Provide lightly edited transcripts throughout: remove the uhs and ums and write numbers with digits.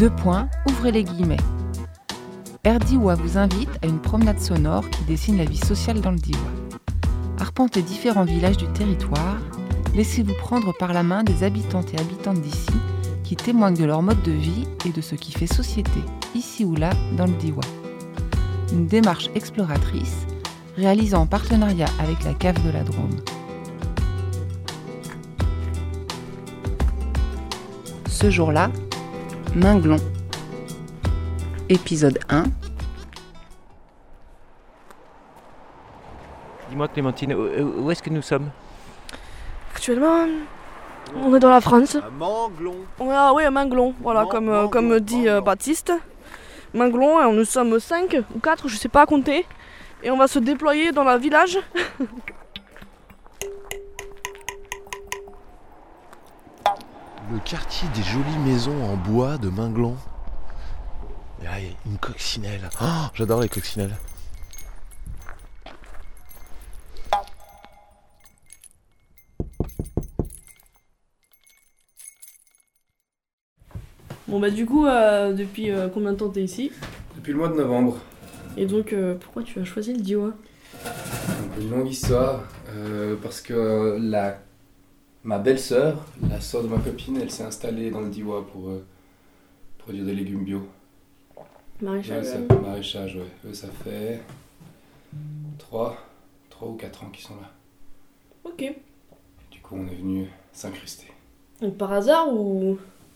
Ouvrez les guillemets. Air Diois vous invite à une promenade sonore qui dessine la vie sociale dans le Diois. Arpentez différents villages du territoire, laissez-vous prendre par la main des habitantes et habitantes d'ici qui témoignent de leur mode de vie et de ce qui fait société, ici ou là, dans le Diois. Une démarche exploratrice, réalisée en partenariat avec la Cave de la Drôme. Ce jour-là, Minglon. Épisode 1. Dis-moi Clémentine, où est-ce que nous sommes ? Actuellement, on est dans la France. À Manglon. Oui, à Minglon, voilà, comme dit Baptiste. Minglon, et nous sommes 5 ou 4, je sais pas à compter. Et on va se déployer dans le village. Le quartier des jolies maisons en bois de Minglon. Et là, il y a une coccinelle. Oh, j'adore les coccinelles. Bon bah du coup, depuis combien de temps t'es ici ? Depuis le mois de novembre. Et donc, pourquoi tu as choisi le Diois ? Une longue histoire, parce que ma belle-sœur, la sœur de ma copine, elle s'est installée dans le Diois pour produire des légumes bio. Maraîchage. Maraîchage, ouais. Eux, ça fait 3 ou 4 ans qu'ils sont là. Ok. Du coup, on est venu s'incruster. Donc par hasard ou...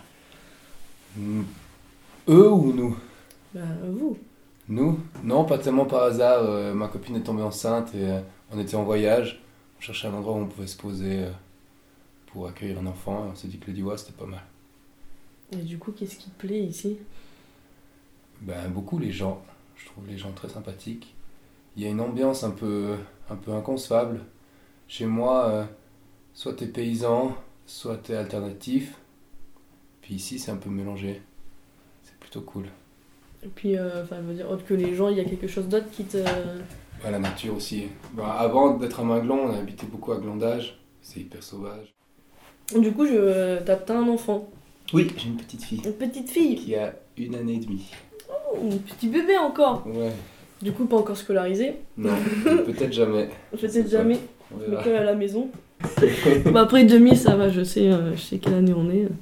Eux ou nous ? Bah vous. Nous ? Non, pas tellement par hasard. Ma copine est tombée enceinte et on était en voyage. On cherchait un endroit où on pouvait se poser pour accueillir un enfant. Et on s'est dit que le Diois, c'était pas mal. Et du coup, qu'est-ce qui te plaît ici ? Ben, beaucoup les gens. Je trouve les gens très sympathiques. Il y a une ambiance un peu inconcevable. Chez moi, soit t'es paysan, soit t'es alternatif. Puis ici, c'est un peu mélangé. C'est plutôt cool. Et puis, je veux dire, autre que les gens, il y a quelque chose d'autre qui te... La nature aussi. Ben, avant d'être à Minglon, on a habité beaucoup à Glandage. C'est hyper sauvage. Du coup, t'as un enfant. Oui, j'ai une petite fille. Une petite fille. Qui a 1 année et demie. Oh, un petit bébé encore. Ouais. Du coup, pas encore scolarisé. Non, peut-être jamais. Peut-être jamais. On Je verra. m'école à la maison. Bah après demi, ça va, je sais quelle année on est.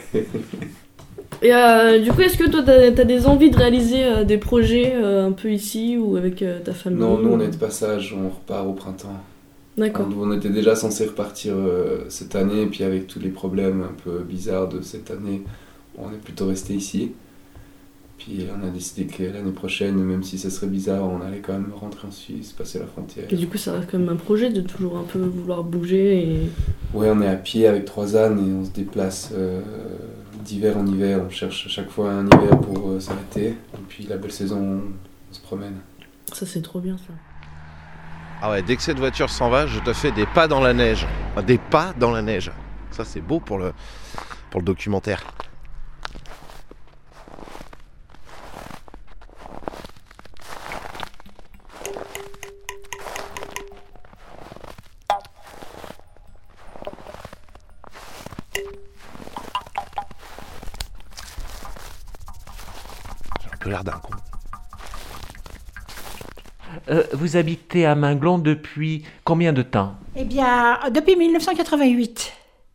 Et du coup, est-ce que toi, t'as des envies de réaliser des projets un peu ici ou avec ta famille ? Non, nous on est de passage, on repart au printemps. D'accord. On était déjà censé repartir cette année, et puis avec tous les problèmes un peu bizarres de cette année, on est plutôt resté ici. Puis on a décidé que l'année prochaine, même si ça serait bizarre, on allait quand même rentrer en Suisse, passer la frontière. Et du coup, ça reste quand même un projet de toujours un peu vouloir bouger et... Ouais, on est à pied avec 3 ânes et on se déplace d'hiver en hiver. On cherche à chaque fois un hiver pour s'arrêter. Et puis la belle saison, on se promène. Ça, c'est trop bien, ça. Ah ouais, dès que cette voiture s'en va, je te fais des pas dans la neige. Enfin, des pas dans la neige. Ça, c'est beau pour le documentaire. J'ai un peu l'air d'un con. Vous habitez à Minglon depuis combien de temps ? Eh bien, depuis 1988.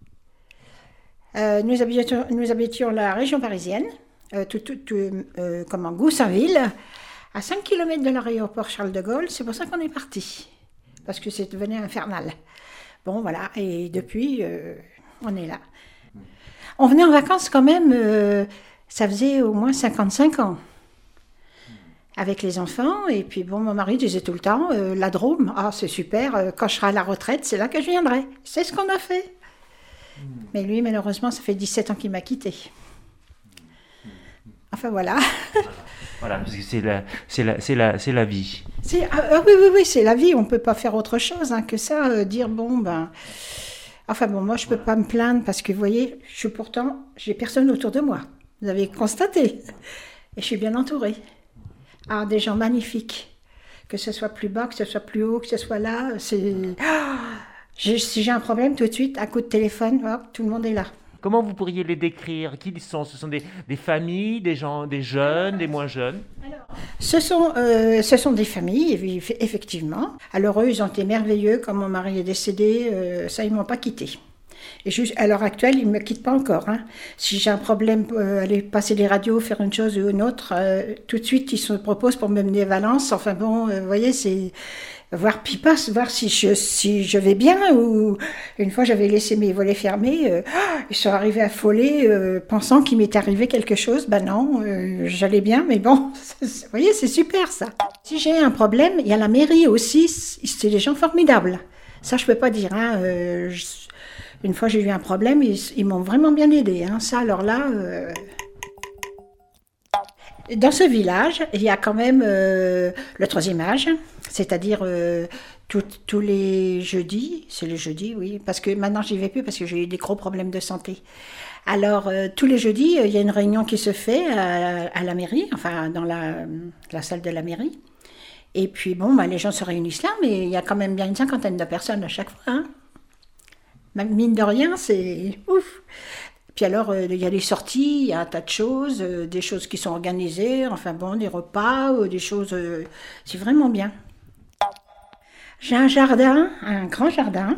Nous habitions la région parisienne, comme en Goussainville, à 5 km de l'aéroport Charles de Gaulle. C'est pour ça qu'on est parti, parce que c'est devenu infernal. Bon, voilà, et depuis, on est là. On venait en vacances quand même, ça faisait au moins 55 ans. Avec les enfants, et puis bon, mon mari disait tout le temps, la Drôme, c'est super, quand je serai à la retraite, c'est là que je viendrai. C'est ce qu'on a fait. Mais lui, malheureusement, ça fait 17 ans qu'il m'a quitté. Enfin, voilà. Voilà, parce que c'est la vie. Oui, c'est la vie, on ne peut pas faire autre chose que ça, dire, Enfin bon, moi, je ne peux pas me plaindre, parce que, vous voyez, j'ai personne autour de moi. Vous avez constaté. Et je suis bien entourée. Des gens magnifiques, que ce soit plus bas, que ce soit plus haut, que ce soit là, si j'ai un problème tout de suite, un coup de téléphone, tout le monde est là. Comment vous pourriez les décrire? Qui ils sont? Ce sont des familles, des gens, des jeunes, des moins jeunes? Ce sont des familles, effectivement. Alors eux, ils ont été merveilleux. Quand mon mari est décédé, ça, ils ne m'ont pas quitté. Et à l'heure actuelle, ils ne me quittent pas encore. Hein. Si j'ai un problème, aller passer des radios, faire une chose ou une autre, tout de suite, ils se proposent pour me mener à Valence. Enfin bon, vous voyez, c'est voir si je vais bien. Ou une fois, j'avais laissé mes volets fermés. Ils sont arrivés affolés, pensant qu'il m'était arrivé quelque chose. Ben non, j'allais bien, mais bon, vous voyez, c'est super ça. Si j'ai un problème, il y a la mairie aussi. C'est des gens formidables. Ça, je peux pas dire. Hein, une fois, j'ai eu un problème, ils m'ont vraiment bien aidé. Hein. Ça, alors là... Dans ce village, il y a quand même le troisième âge, c'est-à-dire tous les jeudis, c'est le jeudi, oui, parce que maintenant, j'y vais plus parce que j'ai eu des gros problèmes de santé. Alors, tous les jeudis, il y a une réunion qui se fait à la mairie, enfin, dans la salle de la mairie. Et puis, bon, les gens se réunissent là, mais il y a quand même bien une 50aine de personnes à chaque fois, hein. Mine de rien, c'est ouf. Puis alors, il y a des sorties, il y a un tas de choses, des choses qui sont organisées, enfin bon, des repas, des choses... c'est vraiment bien. J'ai un jardin, un grand jardin,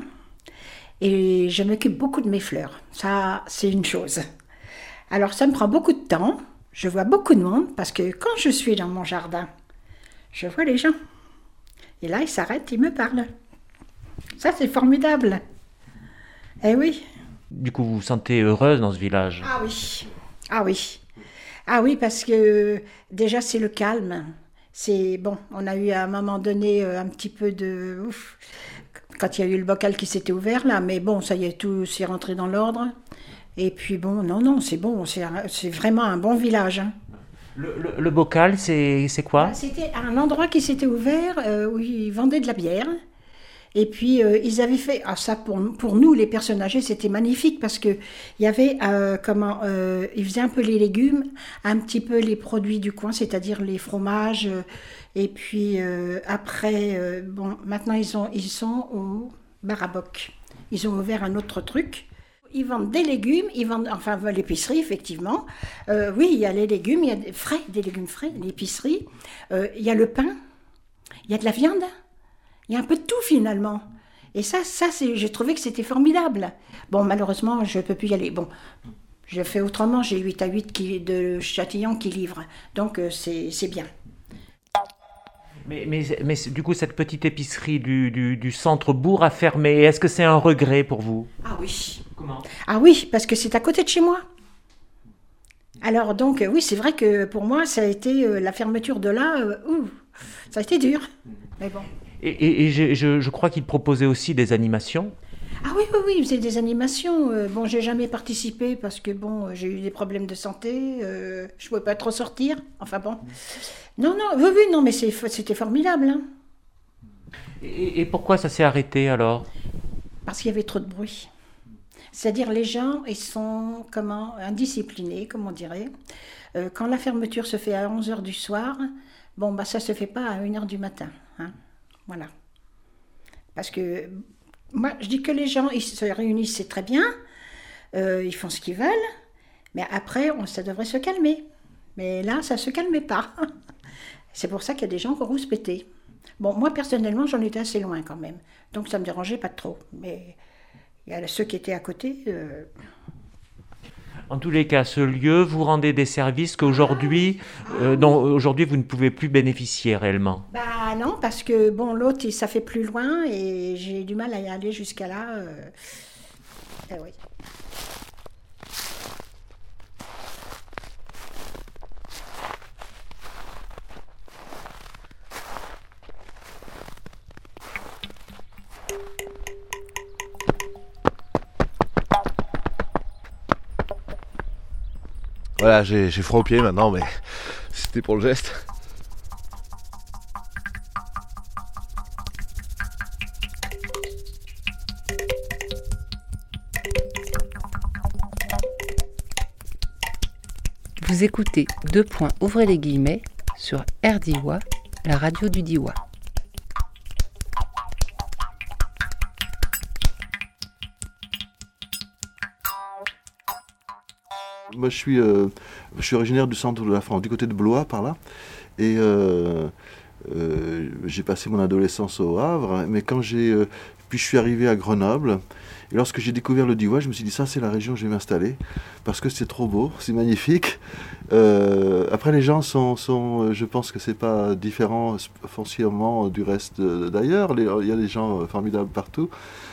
et je m'occupe beaucoup de mes fleurs. Ça, c'est une chose. Alors, ça me prend beaucoup de temps, je vois beaucoup de monde, parce que quand je suis dans mon jardin, je vois les gens. Et là, ils s'arrêtent, ils me parlent. Ça, c'est formidable. Eh oui. Du coup, vous vous sentez heureuse dans ce village? Ah oui, ah oui. Ah oui, parce que déjà, c'est le calme. C'est bon, on a eu à un moment donné un petit peu de... Ouf, quand il y a eu le bocal qui s'était ouvert là, mais bon, ça y est, tout s'est rentré dans l'ordre. Et puis bon, non, c'est bon, c'est vraiment un bon village. Hein. Le bocal, c'est quoi? C'était un endroit qui s'était ouvert où ils vendaient de la bière. Et puis, ils avaient fait... Ah, ça, pour nous, les personnes âgées, c'était magnifique parce qu'il y avait, ils faisaient un peu les légumes, un petit peu les produits du coin, c'est-à-dire les fromages. Et puis, après, bon, maintenant, ils sont au Baraboc. Ils ont ouvert un autre truc. Ils vendent des légumes, ils vendent, enfin, l'épicerie, effectivement. Oui, il y a les légumes, il y a des légumes frais, l'épicerie. Il y a le pain, il y a de la viande. Il y a un peu de tout finalement. Et ça j'ai trouvé que c'était formidable. Bon, malheureusement, je ne peux plus y aller. Bon, je fais autrement, j'ai 8 à 8 de Châtillon qui livrent. Donc, c'est bien. Mais du coup, cette petite épicerie du centre-bourg a fermé. Est-ce que c'est un regret pour vous? Ah oui. Comment? Ah oui, parce que c'est à côté de chez moi. Alors donc, oui, c'est vrai que pour moi, ça a été la fermeture de là. Ça a été dur. Mais bon. Et je crois qu'il proposait aussi des animations. Ah oui, il faisait des animations. Bon, j'ai jamais participé parce que bon, j'ai eu des problèmes de santé. Je pouvais pas trop sortir. Enfin bon. Non, non, mais c'était formidable. Hein. Et pourquoi ça s'est arrêté alors? Parce qu'il y avait trop de bruit. C'est-à-dire les gens, ils sont indisciplinés, comme on dirait. Quand la fermeture se fait à 11h du soir, bon, ça se fait pas à 1h du matin. Hein. Voilà. Parce que moi, je dis que les gens, ils se réunissent, c'est très bien, ils font ce qu'ils veulent, mais après, ça devrait se calmer. Mais là, ça ne se calmait pas. C'est pour ça qu'il y a des gens qui ont rouspété. Bon, moi, personnellement, j'en étais assez loin quand même, donc ça ne me dérangeait pas trop. Mais il y a ceux qui étaient à côté... En tous les cas, ce lieu, vous rendez des services qu'aujourd'hui, dont aujourd'hui vous ne pouvez plus bénéficier réellement. Bah non, parce que bon, l'autre, ça fait plus loin et j'ai du mal à y aller jusqu'à là. Oui. Voilà, j'ai froid aux pieds maintenant, mais c'était pour le geste. Vous écoutez ouvrez les guillemets sur RDIWA, la radio du Diois. Moi, je suis originaire du centre de la France, du côté de Blois, par là. Et j'ai passé mon adolescence au Havre, mais puis je suis arrivé à Grenoble. Et lorsque j'ai découvert le Diois, je me suis dit, ça, c'est la région où je vais m'installer, parce que c'est trop beau, c'est magnifique. Après, les gens je pense que c'est pas différent foncièrement du reste d'ailleurs. Il y a des gens formidables partout.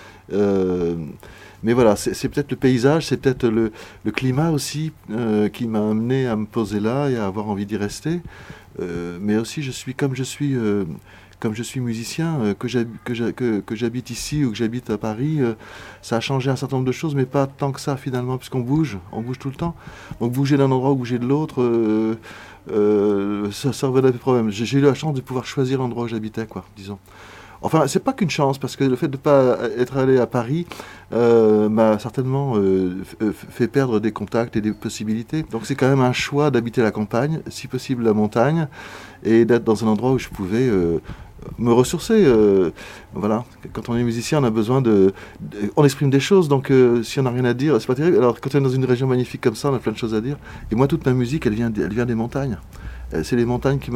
Mais voilà, c'est peut-être le paysage, c'est peut-être le climat aussi qui m'a amené à me poser là et à avoir envie d'y rester. Mais aussi, comme je suis musicien, que j'habite ici ou que j'habite à Paris, ça a changé un certain nombre de choses, mais pas tant que ça finalement, puisqu'on bouge tout le temps. Donc bouger d'un endroit ou bouger de l'autre, ça revenait à des problèmes. J'ai eu la chance de pouvoir choisir l'endroit où j'habitais, quoi, disons. Enfin, c'est pas qu'une chance, parce que le fait de ne pas être allé à Paris m'a certainement fait perdre des contacts et des possibilités. Donc c'est quand même un choix d'habiter la campagne, si possible la montagne, et d'être dans un endroit où je pouvais me ressourcer. Voilà. Quand on est musicien, on a besoin on exprime des choses, donc si on n'a rien à dire, c'est pas terrible. Alors quand on est dans une région magnifique comme ça, on a plein de choses à dire. Et moi, toute ma musique, elle vient des montagnes. C'est les montagnes qui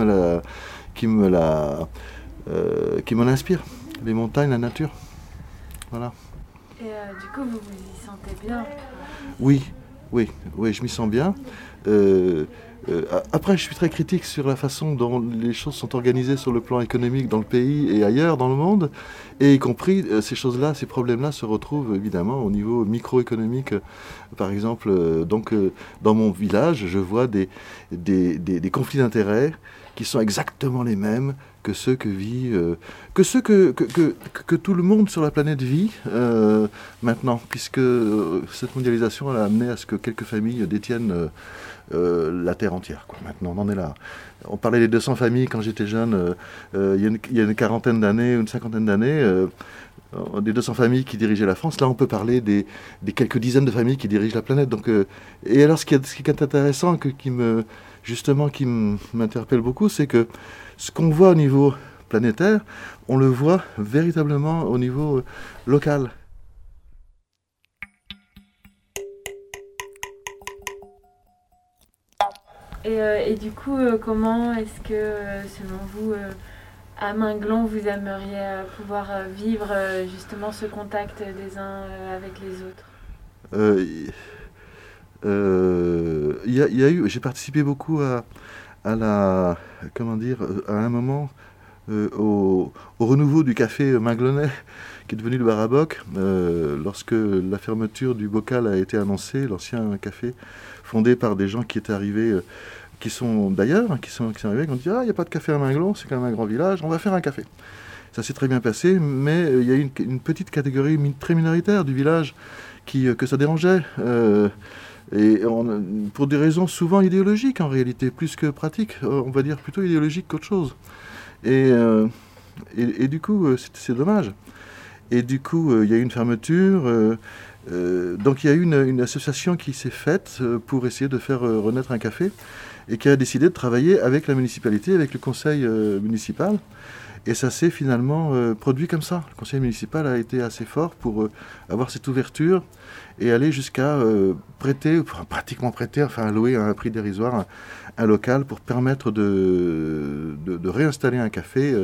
m'en inspire, les montagnes, la nature. Voilà. Et du coup, vous vous y sentez bien? Oui, je m'y sens bien. Après, je suis très critique sur la façon dont les choses sont organisées sur le plan économique dans le pays et ailleurs dans le monde, et y compris ces choses-là, ces problèmes-là se retrouvent évidemment au niveau microéconomique. Par exemple, dans mon village, je vois des conflits d'intérêts qui sont exactement les mêmes que ceux que tout le monde sur la planète vit maintenant, puisque cette mondialisation elle a amené à ce que quelques familles détiennent la terre entière, quoi. Maintenant, on en est là. On parlait des 200 familles quand j'étais jeune, il y a une quarantaine d'années, une cinquantaine d'années, des 200 familles qui dirigeaient la France. Là, on peut parler des quelques dizaines de familles qui dirigent la planète. Donc, et alors, ce qui est intéressant, qui m'interpelle beaucoup, c'est que ce qu'on voit au niveau planétaire, on le voit véritablement au niveau local. Et du coup, comment est-ce que, selon vous, à Minglon, vous aimeriez pouvoir vivre justement ce contact des uns avec les autres? J'ai participé beaucoup à un moment au renouveau du café Minglonnais, qui est devenu le Bar à Bock, lorsque la fermeture du bocal a été annoncée, l'ancien café fondé par des gens qui étaient arrivés, qui sont d'ailleurs, qui sont arrivés, qui ont dit « Ah, il n'y a pas de café à Minglon, c'est quand même un grand village, on va faire un café ». Ça s'est très bien passé, mais il y a eu une petite catégorie très minoritaire du village que ça dérangeait. Pour des raisons souvent idéologiques en réalité, plus que pratiques, on va dire plutôt idéologiques qu'autre chose. Et du coup, c'est dommage. Et du coup, il y a eu une fermeture. Donc il y a eu une association qui s'est faite pour essayer de faire renaître un café et qui a décidé de travailler avec la municipalité, avec le conseil municipal. Et ça s'est finalement produit comme ça. Le conseil municipal a été assez fort pour avoir cette ouverture et aller jusqu'à louer à un prix dérisoire un local pour permettre de réinstaller un café.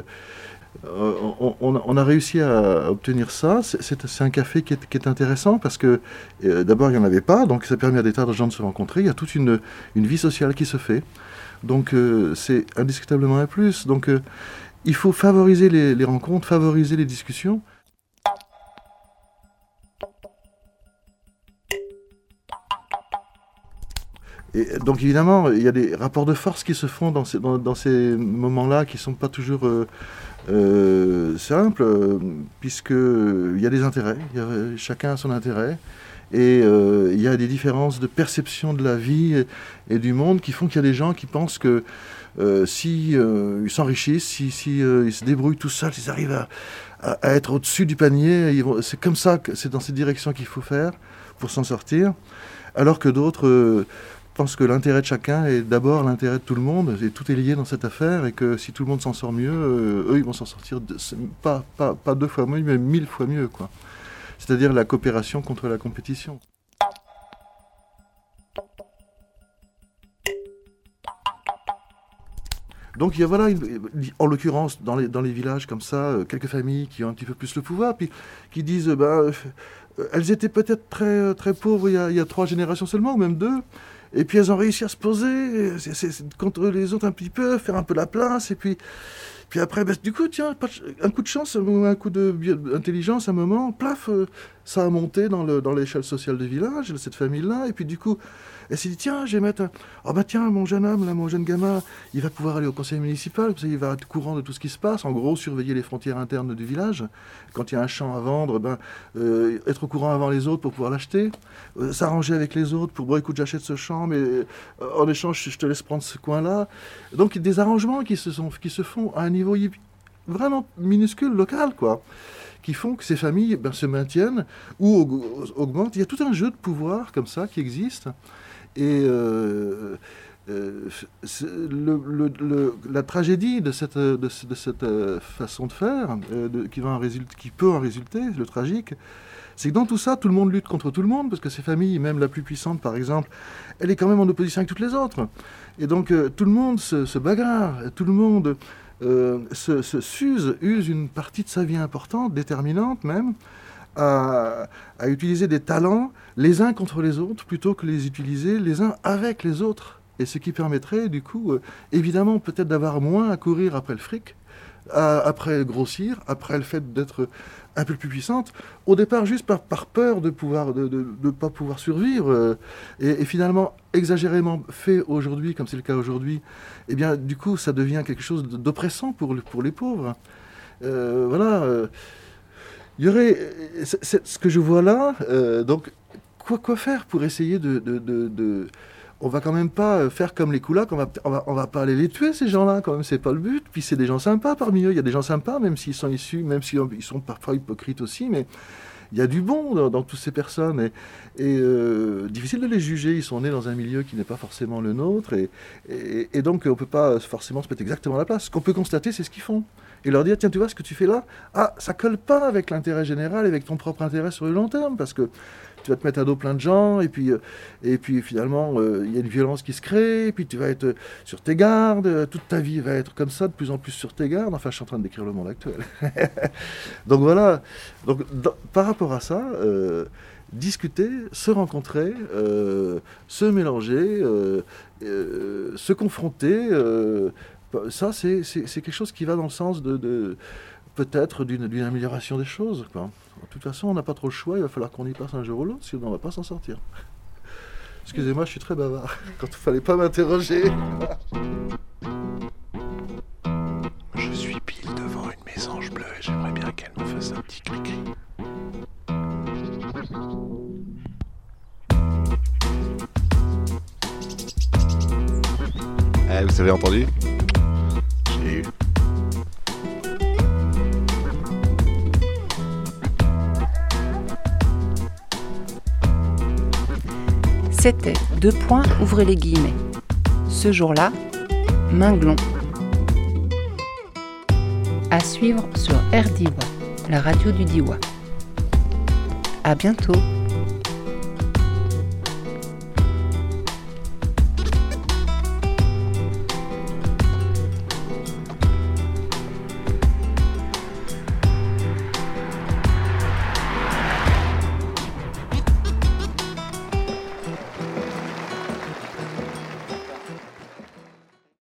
On a réussi à obtenir ça. C'est un café qui est intéressant parce que d'abord il n'y en avait pas, donc ça permet à des tas de gens de se rencontrer. Il y a toute une vie sociale qui se fait. Donc c'est indiscutablement un plus. Donc il faut favoriser les rencontres, favoriser les discussions. Et donc évidemment, il y a des rapports de force qui se font dans ces moments-là qui ne sont pas toujours simples, puisqu'il y a des intérêts, chacun a son intérêt, et il y a des différences de perception de la vie et du monde qui font qu'il y a des gens qui pensent que si ils s'enrichissent, si ils se débrouillent tout seuls, s'ils arrivent à être au-dessus du panier, c'est comme ça, c'est dans cette direction qu'il faut faire pour s'en sortir, alors que d'autres pensent que l'intérêt de chacun est d'abord l'intérêt de tout le monde, et tout est lié dans cette affaire, et que si tout le monde s'en sort mieux, eux ils vont s'en sortir pas 2 fois mieux, mais 1000 fois mieux, quoi. C'est-à-dire la coopération contre la compétition. Donc il y a, voilà, en l'occurrence, dans les villages comme ça, quelques familles qui ont un petit peu plus le pouvoir, puis qui disent, elles étaient peut-être très, très pauvres il y a 3 générations seulement, ou même 2, et puis elles ont réussi à se poser contre les autres un petit peu, faire un peu la place, et puis après, du coup, tiens, un coup de chance, un coup d'intelligence, un moment, plaf, ça a monté dans l'échelle sociale du village, de cette famille-là, et puis du coup, elle s'est dit, tiens, je vais mettre... tiens, mon jeune homme, là, mon jeune gamin, il va pouvoir aller au conseil municipal, il va être au courant de tout ce qui se passe, en gros, surveiller les frontières internes du village. Quand il y a un champ à vendre, être au courant avant les autres pour pouvoir l'acheter, s'arranger avec les autres pour, écoute, j'achète ce champ, mais en échange, je te laisse prendre ce coin-là. Donc, des arrangements qui se font à un niveau vraiment minuscule, local, quoi, qui font que ces familles se maintiennent ou augmentent. Il y a tout un jeu de pouvoir comme ça qui existe. Et la tragédie de cette façon de faire, qui peut en résulter, le tragique, c'est que dans tout ça, tout le monde lutte contre tout le monde, parce que ces familles, même la plus puissante par exemple, elle est quand même en opposition avec toutes les autres. Et donc tout le monde se bagarre, tout le monde use une partie de sa vie importante, déterminante même, à utiliser des talents les uns contre les autres plutôt que les utiliser les uns avec les autres. Et ce qui permettrait du coup, évidemment, peut-être d'avoir moins à courir après le fric, après grossir, après le fait d'être un peu plus puissante, au départ juste par peur de pas pouvoir survivre, et finalement exagérément fait aujourd'hui, comme c'est le cas aujourd'hui, et bien du coup ça devient quelque chose d'oppressant pour les pauvres. Il y aurait ce que je vois là, donc quoi faire pour essayer de on va quand même pas faire comme les koulaks, on va pas aller les tuer ces gens-là, quand même c'est pas le but. Puis c'est des gens sympas parmi eux, il y a des gens sympas même s'ils sont issus, même s'ils sont parfois hypocrites aussi, mais il y a du bon dans toutes ces personnes et difficile de les juger, ils sont nés dans un milieu qui n'est pas forcément le nôtre et donc on peut pas forcément se mettre exactement à la place. Ce qu'on peut constater, c'est ce qu'ils font. Et leur dire, tiens, tu vois ce que tu fais là, ça colle pas avec l'intérêt général, avec ton propre intérêt sur le long terme, parce que tu vas te mettre à dos plein de gens, et puis finalement, il y a une violence qui se crée, et puis tu vas être sur tes gardes, toute ta vie va être comme ça, de plus en plus sur tes gardes. Enfin, je suis en train de décrire le monde actuel. Donc voilà, par rapport à ça, discuter, se rencontrer, se mélanger, se confronter, ça, c'est quelque chose qui va dans le sens de peut-être d'une amélioration des choses, quoi. De toute façon, on n'a pas trop le choix, il va falloir qu'on y passe un jour ou l'autre, sinon on ne va pas s'en sortir. Excusez-moi, je suis très bavard, quand il ne fallait pas m'interroger. Je suis pile devant une mésange bleue et j'aimerais bien qu'elle me fasse un petit cri-cri. Vous avez entendu ? J'ai eu. C'était ouvrez les guillemets. Ce jour-là, Minglon. À suivre sur RDIWA, la radio du Diois. À bientôt.